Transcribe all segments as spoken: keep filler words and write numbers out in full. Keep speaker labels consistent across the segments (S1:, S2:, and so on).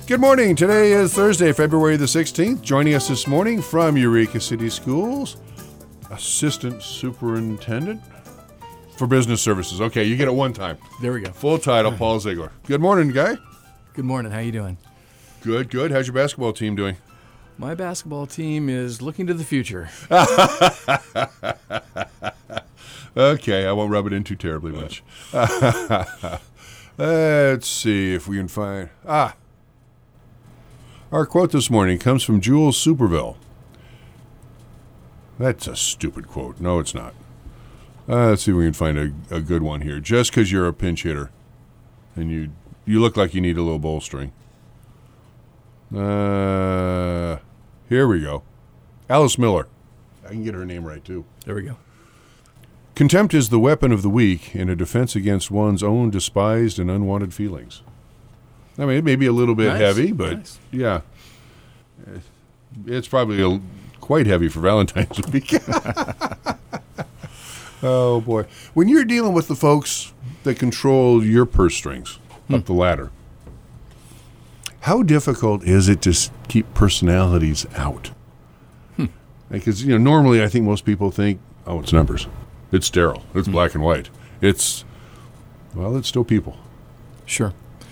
S1: Good morning. Today is Thursday, February the sixteenth. Joining us this morning from Eureka City Schools, Assistant Superintendent for Business Services. Okay, you get it one time.
S2: There we go.
S1: Full title, Paul Ziegler. Good morning, guy.
S2: Good morning. How you doing?
S1: Good, good. How's your basketball team doing?
S2: My basketball team is looking to the future.
S1: Okay, I won't rub it in too terribly much. Let's see if we can find... Ah. Our quote this morning comes from Jules Superville. That's a stupid quote. No, it's not. Uh, let's see if we can find a, a good one here. Just because you're a pinch hitter and you you look like you need a little bolstering. Uh, here we go. Alice Miller. I can get her name right, too.
S2: There we go.
S1: Contempt is the weapon of the weak in a defense against one's own despised and unwanted feelings. I mean, it may be a little bit
S2: Nice.
S1: heavy, but
S2: Nice.
S1: yeah. It's probably a, quite heavy for Valentine's week. Oh, boy. When you're dealing with the folks that control your purse strings
S2: hmm.
S1: up the ladder, how difficult is it to s- keep personalities out?
S2: Hmm.
S1: Because, you know, normally I think most people think, oh, it's numbers. It's sterile. It's
S2: hmm.
S1: black and white. It's, well, it's still people.
S2: Sure.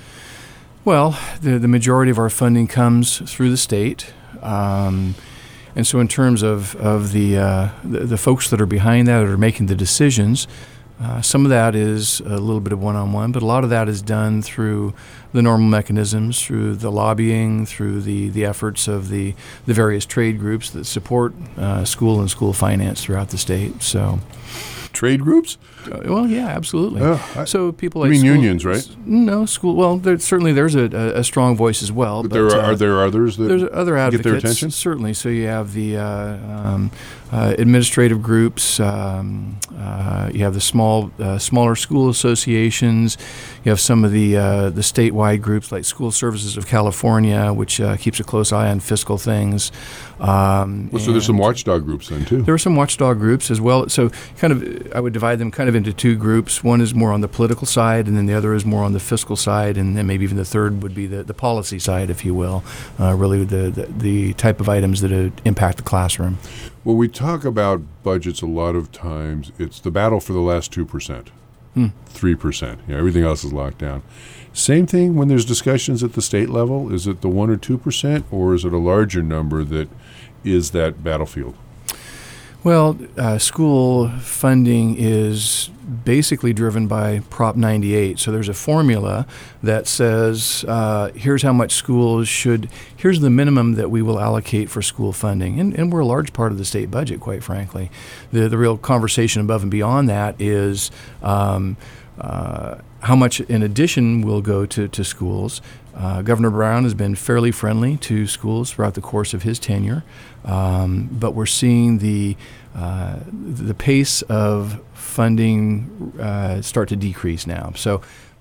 S2: Well, the the majority of our funding comes through the state. Um, and so in terms of, of the, uh, the the folks that are behind that, that are making the decisions, uh, some of that is a little bit of one-on-one, but a lot of that is done through the normal mechanisms, through the lobbying, through the, the efforts of the, the various trade groups that support uh, school and school finance throughout the state. So,
S1: Trade groups?
S2: uh, well, yeah, absolutely.
S1: Oh, I-
S2: so people
S1: You
S2: like
S1: mean
S2: school-
S1: unions, right?
S2: No, school. Well, there, certainly there's a, a, a strong voice as well.
S1: But
S2: But,
S1: there are,
S2: uh,
S1: are there others that
S2: there's other
S1: get
S2: advocates,
S1: their attention?
S2: certainly. So you have the uh, um, uh, administrative groups. Um, uh, you have the small, uh, smaller school associations. You have some of the uh, the statewide groups like School Services of California, which uh, keeps a close eye on fiscal things. Um,
S1: Well, so there's some
S2: and-
S1: watchdog groups then, too.
S2: there are some watchdog groups as well. So kind of, I would divide them kind of into two groups. One is more on the political side, and then the other is more on the fiscal side, and then maybe even the third would be the, the policy side, if you will, uh, really the, the the type of items that uh, impact the classroom.
S1: When we talk about budgets, a lot of times it's the battle for the last two percent,
S2: Hmm.
S1: three percent. You know, everything else is locked down. Same thing when there's discussions at the state level. Is it the one or two percent, or is it a larger number that is that battlefield?
S2: Well, uh, school funding is basically driven by Prop ninety-eight. So there's a formula that says uh, here's how much schools should, here's the minimum that we will allocate for school funding. And, and we're a large part of the state budget, quite frankly. The, the real conversation above and beyond that is um, uh, how much in addition will go to, to schools. Uh, Governor Brown has been fairly friendly to schools throughout the course of his tenure, um, but we're seeing the uh, the pace of funding uh, start to decrease now. So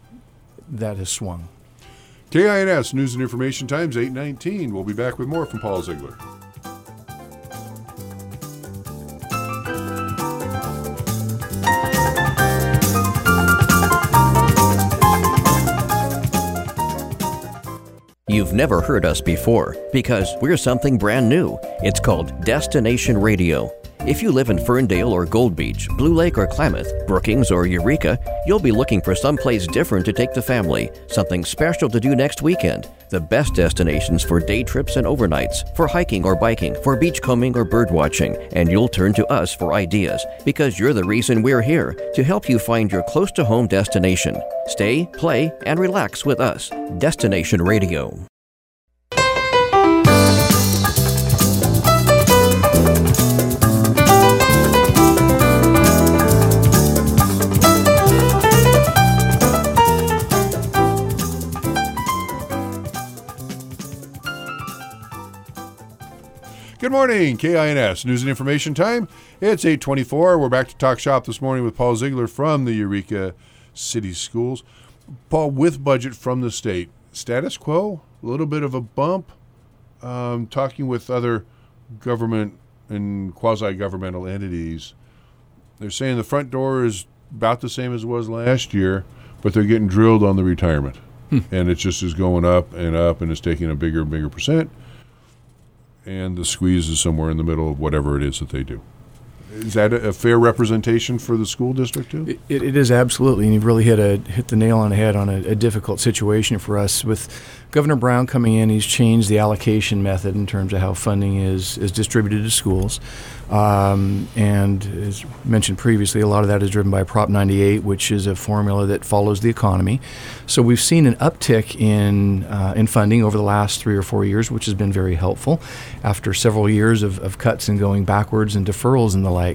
S2: that has swung.
S1: K I N S News and Information Times, eight nineteen. We'll be back with more from Paul Ziegler.
S3: You've never heard us before because we're something brand new. It's called Destination Radio. If you live in Ferndale or Gold Beach, Blue Lake or Klamath, Brookings or Eureka, you'll be looking for someplace different to take the family, something special to do next weekend. The best destinations for day trips and overnights, for hiking or biking, for beachcombing or birdwatching, and you'll turn to us for ideas because you're the reason we're here, to help you find your close-to-home destination. Stay, play, and relax with us. Destination Radio.
S1: Good morning, K I N S News and Information Time. It's eight twenty-four. We're back to Talk Shop this morning with Paul Ziegler from the Eureka City Schools. Paul, with budget from the state, status quo, a little bit of a bump, um, talking with other government and quasi-governmental entities. They're saying the front door is about the same as it was last year, but they're getting drilled on the retirement. Hmm. And it just is going up and up, and it's taking a bigger and bigger percent. And the squeeze is somewhere in the middle of whatever it is that they do. Is that a, a fair representation for the school district too?
S2: It, it, it is absolutely, and you've really hit a hit the nail on the head on a, a difficult situation for us. With Governor Brown coming in, he's changed the allocation method in terms of how funding is is distributed to schools. Um, and as mentioned previously, a lot of that is driven by Prop ninety-eight, which is a formula that follows the economy. So we've seen an uptick in uh, in funding over the last three or four years, which has been very helpful after several years of, of cuts and going backwards and deferrals and the like.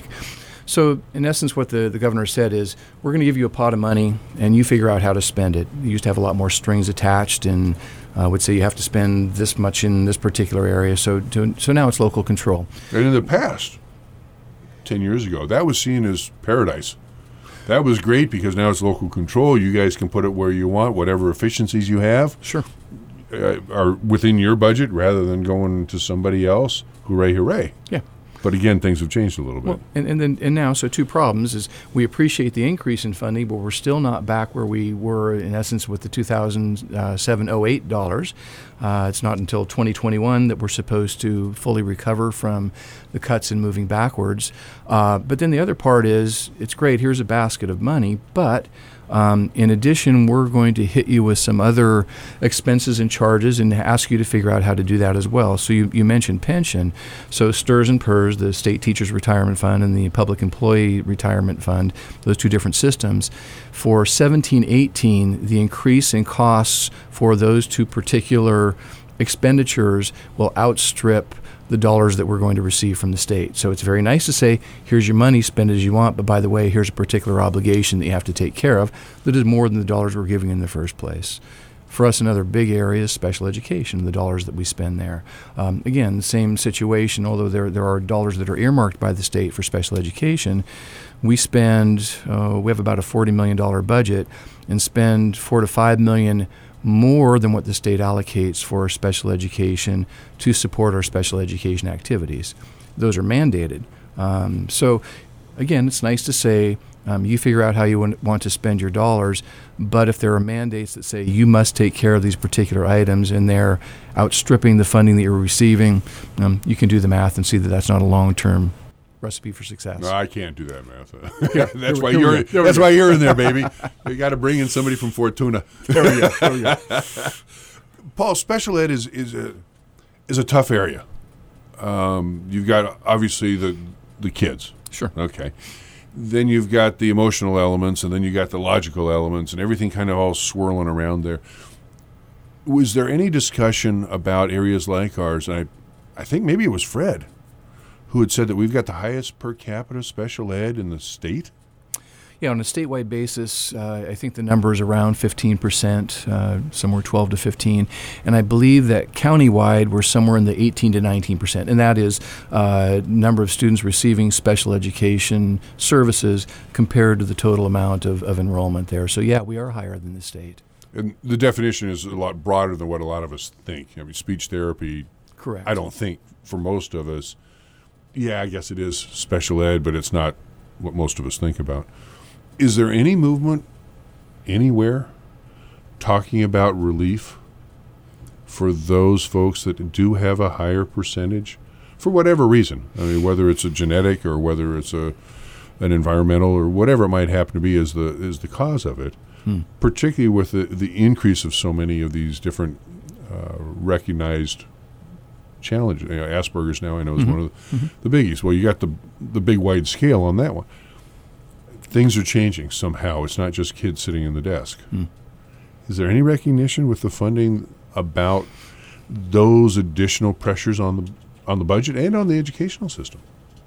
S2: So in essence, what the, the governor said is, we're going to give you a pot of money and you figure out how to spend it. You used to have a lot more strings attached and uh, would say you have to spend this much in this particular area. So to, so now it's local control.
S1: And in the past, ten years ago, that was seen as paradise. That was great because now it's local control. You guys can put it where you want, whatever efficiencies you have.
S2: Sure.
S1: Uh, are within your budget rather than going to somebody else. Hooray, hooray.
S2: Yeah.
S1: But again, things have changed a little bit.
S2: Well, and, and then and now, so two problems is we appreciate the increase in funding, but we're still not back where we were in essence with the two thousand seven oh eight dollars. Uh, it's not until twenty twenty-one that we're supposed to fully recover from the cuts and moving backwards. Uh, but then the other part is, it's great, here's a basket of money, but Um, in addition, we're going to hit you with some other expenses and charges and ask you to figure out how to do that as well. So you, you mentioned pension. So S T R S and P E R S, the State Teachers Retirement Fund and the Public Employee Retirement Fund, those two different systems, for seventeen eighteen, the increase in costs for those two particular expenditures will outstrip the dollars that we're going to receive from the state. So it's very nice to say, here's your money, spend it as you want, but by the way, here's a particular obligation that you have to take care of that is more than the dollars we're giving in the first place. For us, another big area is special education, the dollars that we spend there. Um, again, the same situation, although there there are dollars that are earmarked by the state for special education, we spend, uh, we have about a forty million dollars budget and spend four to five million dollars more than what the state allocates for special education to support our special education activities. Those are mandated. Um, so again, it's nice to say um, you figure out how you want to spend your dollars, but if there are mandates that say you must take care of these particular items and they're outstripping the funding that you're receiving, um, you can do the math and see that that's not a long-term recipe for success.
S1: No, I can't do that math.
S2: Yeah,
S1: that's why
S2: here
S1: you're.
S2: we go.
S1: That's why you're in there, baby. You got to bring in somebody from Fortuna.
S2: There we go. There we go.
S1: Paul, special ed is is a is a tough area. Um, you've got obviously the the kids.
S2: Ure.
S1: Okay. Then you've got the emotional elements, and then you got the logical elements, and everything kind of all swirling around there. Was there any discussion about areas like ours? And I, I think maybe it was Fred who had said that we've got the highest per capita special ed in the state?
S2: Yeah, on a statewide basis, uh, I think the number is around fifteen percent, uh, somewhere twelve to fifteen. And I believe that countywide, we're somewhere in the eighteen to nineteen percent. And that is uh, number of students receiving special education services compared to the total amount of, of enrollment there. So, yeah, we are higher than the state.
S1: And the definition is a lot broader than what a lot of us think. I mean, speech therapy,
S2: correct.
S1: I don't think for most of us, yeah, I guess it is special ed, but it's not what most of us think about. Is there any movement anywhere talking about relief for those folks that do have a higher percentage for whatever reason? I mean, whether it's a genetic or whether it's a an environmental or whatever it might happen to be as the is the cause of it, hmm. particularly with the, the increase of so many of these different uh, recognized challenges. You know, Asperger's now I know is mm-hmm. one of the, mm-hmm. the biggies. Well, you got the the big wide scale on that one. Things are changing somehow. It's not just kids sitting in the desk. Hmm. Is there any recognition with the funding about those additional pressures on the on the budget and on the educational system?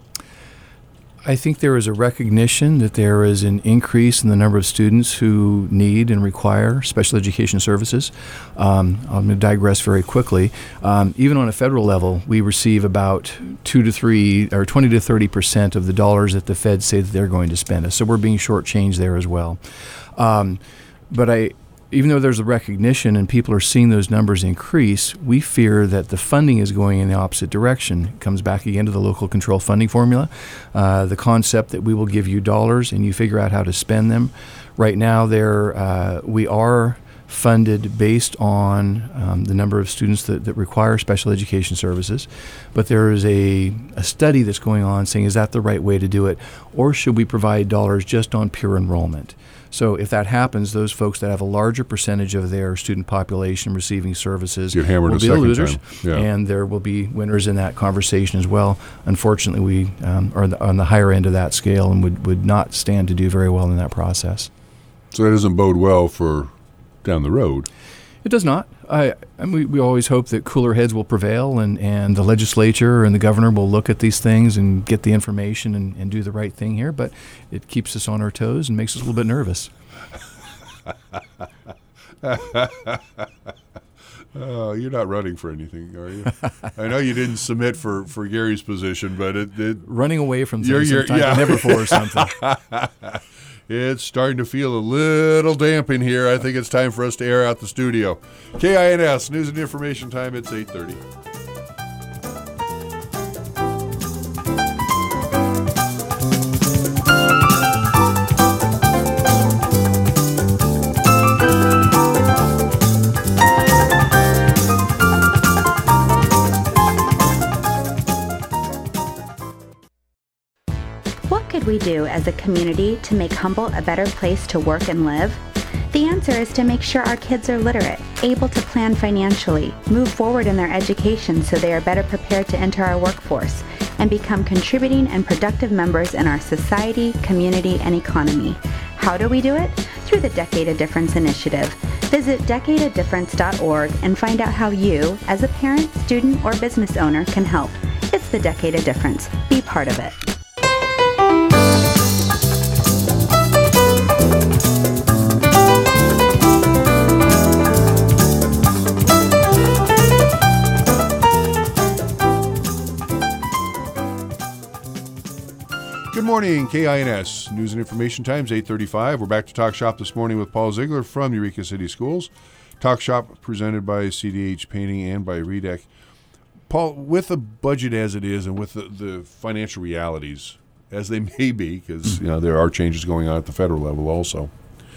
S2: I think there is a recognition that there is an increase in the number of students who need and require special education services. Um, I'm going to digress very quickly. Um, even on a federal level, we receive about two to three or twenty to thirty percent of the dollars that the feds say that they're going to spend us. So we're being shortchanged there as well. Um, but I. Even though there's a recognition and people are seeing those numbers increase, we fear that the funding is going in the opposite direction. It comes back again to the local control funding formula, uh, the concept that we will give you dollars and you figure out how to spend them. Right now, there uh, we are funded based on um, the number of students that, that require special education services. But there is a, a study that's going on saying, is that the right way to do it? Or should we provide dollars just on pure enrollment? So if that happens, those folks that have a larger percentage of their student population receiving services
S1: Get hammered
S2: will
S1: a
S2: be the
S1: second
S2: losers,
S1: time. Yeah.
S2: and there will be winners in that conversation as well. Unfortunately, we um, are the, on the higher end of that scale and would, would not stand to do very well in that process.
S1: So that doesn't bode well for down the road.
S2: It does not. I, I mean, we, we always hope that cooler heads will prevail, and, and the legislature and the governor will look at these things and get the information and, and do the right thing here, but it keeps us on our toes and makes us a little bit nervous.
S1: Oh, you're not running for anything, are you? I know you didn't submit for, for Gary's position, but it... it
S2: Running away from
S1: You're-
S2: things
S1: you're-
S2: sometimes
S1: yeah.
S2: I never for something.
S1: It's starting to feel a little damp in here. I think it's time for us to air out the studio. K I N S, News and Information Time. It's eight thirty.
S4: What could we do as a community to make Humble a better place to work and live? The answer is to make sure our kids are literate, able to plan financially, move forward in their education so they are better prepared to enter our workforce, and become contributing and productive members in our society, community, and economy. How do we do it? Through the Decade of Difference initiative. Visit decade of difference dot org and find out how you, as a parent, student, or business owner, can help. It's the Decade of Difference. Be part of it.
S1: Good morning, K I N S, News and Information Times, eight thirty-five. We're back to Talk Shop this morning with Paul Ziegler from Eureka City Schools. Talk Shop presented by C D H Painting and by R E D E C. Paul, with the budget as it is and with the, the financial realities, as they may be, because you know there are changes going on at the federal level also,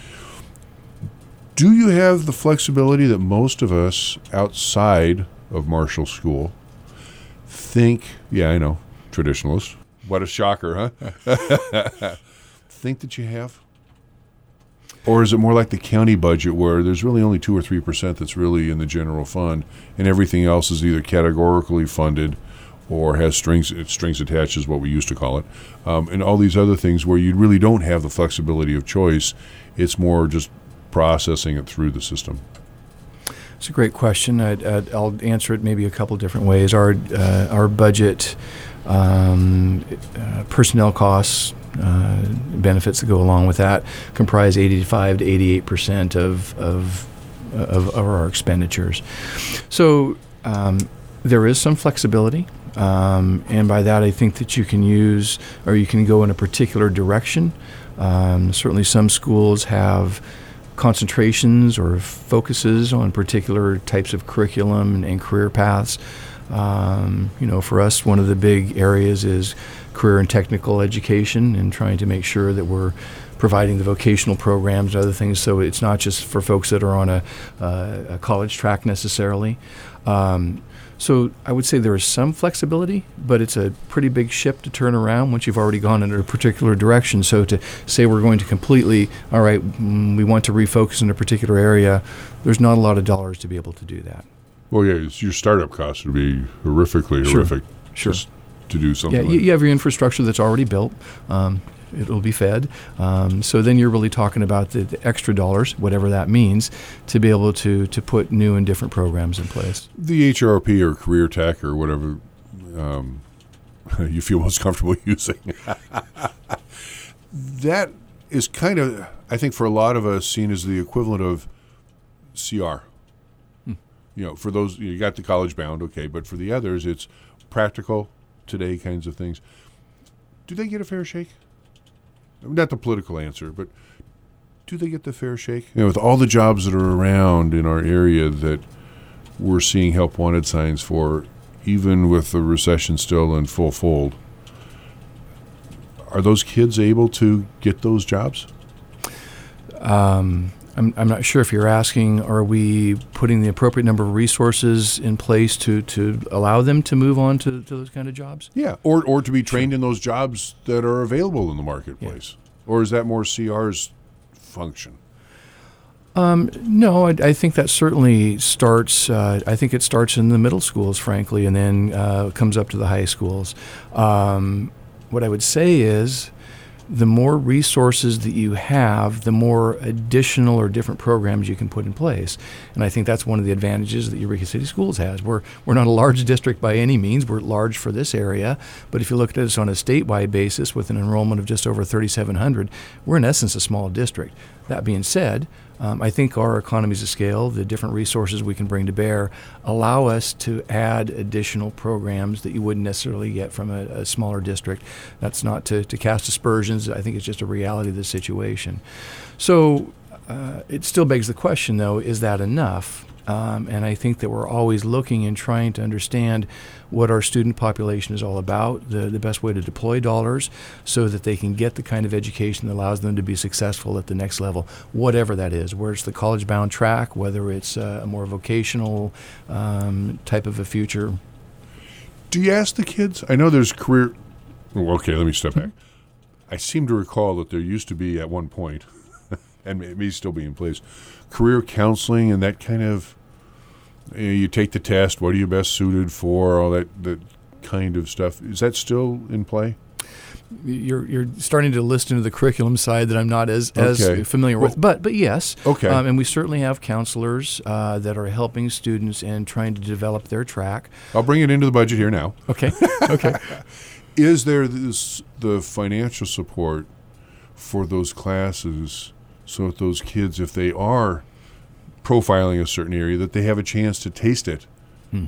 S1: do you have the flexibility that most of us outside of Marshall School think, yeah, I know, traditionalists, what a shocker, huh? Think that you have? Or is it more like the county budget where there's really only two or three percent that's really in the general fund and everything else is either categorically funded or has strings strings attached is what we used to call it, um, and all these other things where you really don't have the flexibility of choice. It's more just processing it through the system.
S2: It's a great question. I'd, I'd, I'll answer it maybe a couple different ways. Our uh, our budget, um, uh, personnel costs, uh, benefits that go along with that comprise eighty-five to eighty-eight percent of of, of of our expenditures. So um, there is some flexibility, um, and by that I think that you can use or you can go in a particular direction. Um, certainly, some schools have concentrations or focuses on particular types of curriculum and, and career paths. Um, you know, for us, one of the big areas is career and technical education and trying to make sure that we're providing the vocational programs and other things. So it's not just for folks that are on a, uh, a college track necessarily. Um, so I would say there is some flexibility, but it's a pretty big ship to turn around once you've already gone in a particular direction. So to say we're going to completely, all right, mm, we want to refocus in a particular area, there's not a lot of dollars to be able to do that.
S1: Well, yeah, it's, your startup costs would be horrifically
S2: Sure.
S1: horrific.
S2: Sure.
S1: Just to do something
S2: Yeah,
S1: like
S2: you, you have your infrastructure that's already built. Um, it'll be fed. Um, so then you're really talking about the, the extra dollars, whatever that means, to be able to, to put new and different programs in place.
S1: the H R P or career tech or whatever um, you feel most comfortable using. That is kind of, I think, for a lot of us, seen as the equivalent of C R.
S2: Hmm.
S1: You know, for those, you got the college bound, okay, but for the others, it's practical, today kinds of things. Do they get a fair shake? Not the political answer, but do they get the fair shake? You know, with all the jobs that are around in our area that we're seeing help wanted signs for, even with the recession still in full fold, are those kids able to get those jobs?
S2: Um, I'm, I'm not sure if you're asking, are we putting the appropriate number of resources in place to, to allow them to move on to, to those kind of jobs?
S1: Yeah, or or to be trained sure. in those jobs that are available in the marketplace. Yeah. Or is that more C R's function?
S2: Um, no, I, I think that certainly starts, uh, I think it starts in the middle schools, frankly, and then uh, comes up to the high schools. Um, what I would say is, the more resources that you have, the more additional or different programs you can put in place. And I think that's one of the advantages that Eureka City Schools has. We're we're not a large district by any means. We're large for this area. But if you look at us on a statewide basis with an enrollment of just over thirty-seven hundred, we're in essence a small district. That being said, um, I think our economies of scale, the different resources we can bring to bear, allow us to add additional programs that you wouldn't necessarily get from a, a smaller district. That's not to, to cast aspersions. I think it's just a reality of the situation. So uh, it still begs the question, though, is that enough? Um, and I think that we're always looking and trying to understand what our student population is all about, the, the best way to deploy dollars so that they can get the kind of education that allows them to be successful at the next level, whatever that is, whether it's the college-bound track, whether it's uh, a more vocational um, type of a future.
S1: Do you ask the kids? I know there's career... Oh, okay, let me step back. I seem to recall that there used to be at one point, and it may still be in place, career counseling and that kind of, you know, you take the test, what are you best suited for, all that, that kind of stuff. Is that still in play?
S2: You're you're starting to list into the curriculum side that I'm not as,
S1: okay.
S2: as familiar
S1: well,
S2: with, but but yes,
S1: okay.
S2: Um, and we certainly have counselors uh, that are helping students and trying to develop their track.
S1: I'll bring it into the budget here now.
S2: Okay, okay.
S1: Is there this, the financial support for those classes so that those kids, if they are profiling a certain area, that they have a chance to taste it hmm.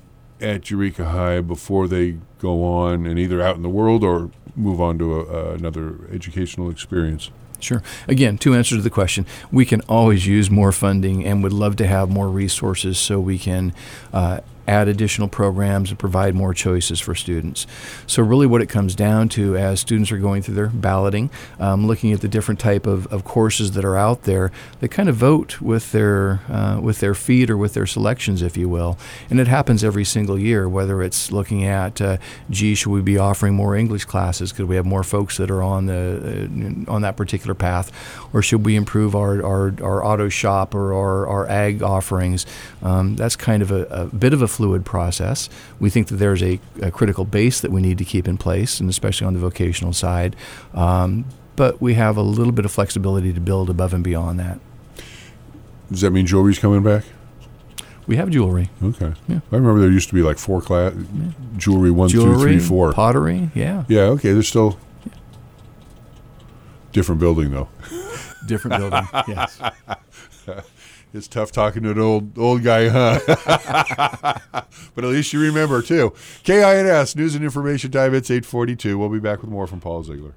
S1: at Eureka High before they go on and either out in the world or move on to a, uh, another educational experience?
S2: Sure. Again, two answers to the question. We can always use more funding and would love to have more resources so we can uh, add additional programs and provide more choices for students. So really what it comes down to as students are going through their balloting, um, looking at the different type of, of courses that are out there, they kind of vote with their uh, with their feet or with their selections, if you will. And it happens every single year, whether it's looking at, uh, gee, should we be offering more English classes? Could we have more folks that are on the uh, on that particular path? Or should we improve our, our, our auto shop or our, our ag offerings? Um, that's kind of a, a bit of a fluid process. We think that there's a, a critical base that we need to keep in place, and especially on the vocational side. Um, but we have a little bit of flexibility to build above and beyond that.
S1: Does that mean jewelry's coming back?
S2: We have jewelry.
S1: Okay.
S2: Yeah.
S1: I remember there used to be like four class yeah. jewelry, one,
S2: jewelry,
S1: two, three, four.
S2: Pottery, yeah.
S1: Yeah, okay. There's still yeah. different building though.
S2: Different building, yes.
S1: It's tough talking to an old old guy, huh? But at least you remember, too. K I N S, News and Information Time, it's eight forty-two. We'll be back with more from Paul Ziegler.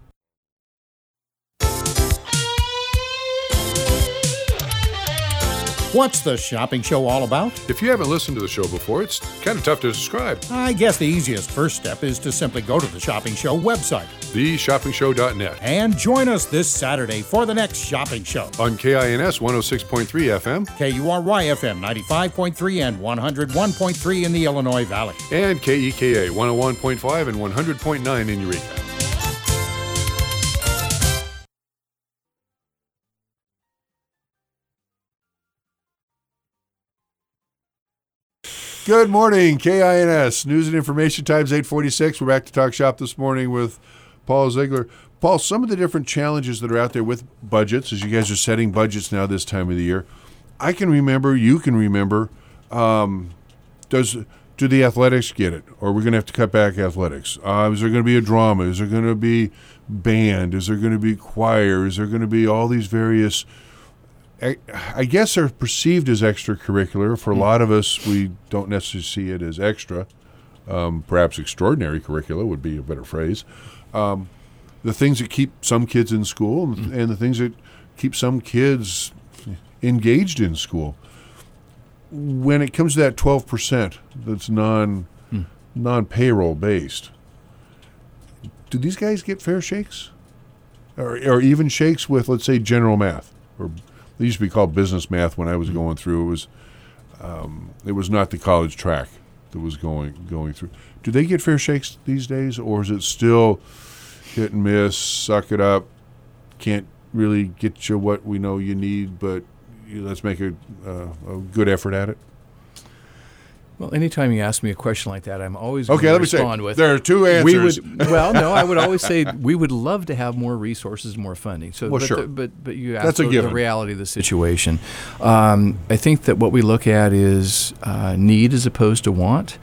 S5: What's the shopping show all about?
S1: If you haven't listened to the show before, it's kind of tough to describe.
S5: I guess the easiest first step is to simply go to the Shopping Show website,
S1: the shopping show dot net,
S5: and join us this Saturday for the next shopping show.
S1: On K I N S one oh six point three F M,
S5: K U R Y F M ninety-five point three and one oh one point three in the Illinois Valley,
S1: and K E K A one oh one point five and one hundred point nine in Eureka. Good morning, K I N S, News and Information Times, eight forty-six. We're back to Talk Shop this morning with Paul Ziegler. Paul, some of the different challenges that are out there with budgets, as you guys are setting budgets now this time of the year, I can remember, you can remember, um, does do the athletics get it? Or are we going to have to cut back athletics? Uh, is there going to be a drama? Is there going to be band? Is there going to be choir? Is there going to be all these various... I guess they're perceived as extracurricular. For a lot of us, we don't necessarily see it as extra. Um, perhaps extraordinary curricula would be a better phrase. Um, the things that keep some kids in school and, mm. and the things that keep some kids engaged in school. When it comes to that twelve percent that's non, mm. non-payroll based, do these guys get fair shakes? Or, or even shakes with, let's say, general math or they used to be called business math when I was going through. It was um, it was not the college track that was going going through. Do they get fair shakes these days, or is it still hit and miss, suck it up, can't really get you what we know you need, but you, let's make a, uh, a good effort at it?
S2: Well, anytime you ask me a question like that, I'm always going
S1: okay.
S2: to
S1: Let me
S2: respond
S1: say
S2: with
S1: there are two answers.
S2: We would, well, no, I would always say we would love to have more resources, more funding. So,
S1: well,
S2: but,
S1: sure.
S2: the, but but you asked
S1: That's a
S2: the,
S1: given.
S2: the reality of the situation. Um, I think that what we look at is uh, need as opposed to want.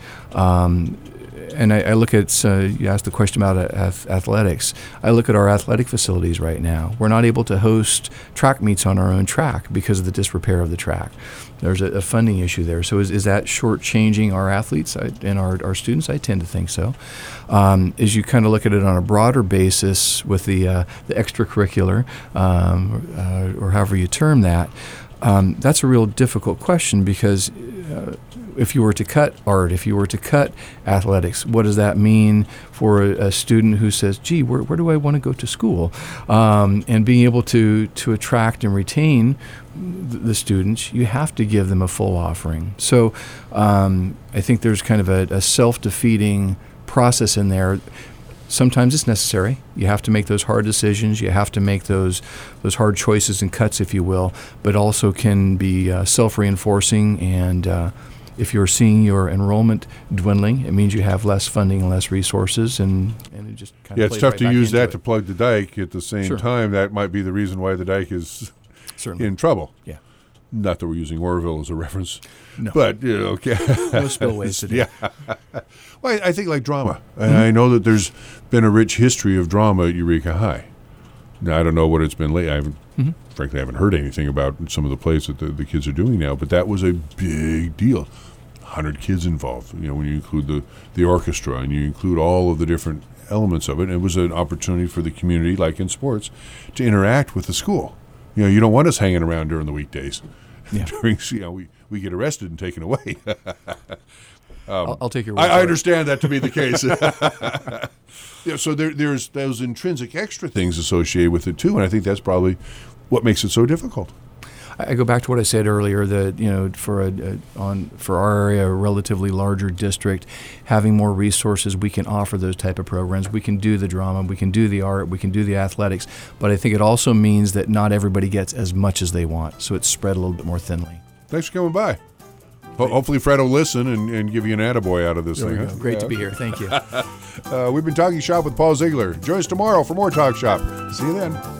S2: Um, And I, I look at, uh, you asked the question about uh, athletics. I look at our athletic facilities right now. We're not able to host track meets on our own track because of the disrepair of the track. There's a, a funding issue there. So is, is that shortchanging our athletes I, and our, our students? I tend to think so. Um, as you kind of look at it on a broader basis with the, uh, the extracurricular, um, uh, or however you term that, um, that's a real difficult question because uh, if you were to cut art, if you were to cut athletics, what does that mean for a, a student who says, gee, where, where do I want to go to school? Um, and being able to, to attract and retain th- the students, you have to give them a full offering. So um, I think there's kind of a, a self-defeating process in there. Sometimes it's necessary. You have to make those hard decisions. You have to make those those hard choices and cuts, if you will, but also can be uh, self-reinforcing. And uh, if you're seeing your enrollment dwindling, it means you have less funding and less resources, and, and it just kind
S1: yeah,
S2: of
S1: it's
S2: plays
S1: tough
S2: right
S1: to
S2: back
S1: use
S2: into
S1: that
S2: it.
S1: to plug the dike. At the same
S2: Sure.
S1: time, that might be the reason why the dike is
S2: Certainly.
S1: in trouble.
S2: Yeah.
S1: Not that we're using Orville as a reference,
S2: No.
S1: but you know, okay.
S2: No spillways today.
S1: Yeah. Well, I, I think like drama. Mm-hmm. I know that there's been a rich history of drama at Eureka High. Now, I don't know what it's been lately. I haven't, mm-hmm. frankly, I haven't heard anything about some of the plays that the, the kids are doing now, but that was a big deal. one hundred kids involved, you know, when you include the, the orchestra and you include all of the different elements of it. And it was an opportunity for the community, like in sports, to interact with the school. You know, you don't want us hanging around during the weekdays.
S2: Yeah.
S1: During, you know, we, we get arrested and taken away. Um,
S2: I'll, I'll take your word
S1: I,
S2: for
S1: I
S2: it.
S1: understand that to be the case. Yeah, so there, there's those intrinsic extra things associated with it too, and I think that's probably what makes it so difficult.
S2: I go back to what I said earlier that, you know, for a, a on for our area, a relatively larger district, having more resources, we can offer those type of programs. We can do the drama, we can do the art, we can do the athletics. But I think it also means that not everybody gets as much as they want, so it's spread a little bit more thinly.
S1: Thanks for coming by. Ho- hopefully Fred will listen and, and give you an attaboy out of this
S2: There
S1: thing.
S2: we go.
S1: huh?
S2: Great
S1: Yeah.
S2: to be here. Thank you.
S1: Uh, we've been Talking Shop with Paul Ziegler. Join us tomorrow for more Talk Shop. See you then.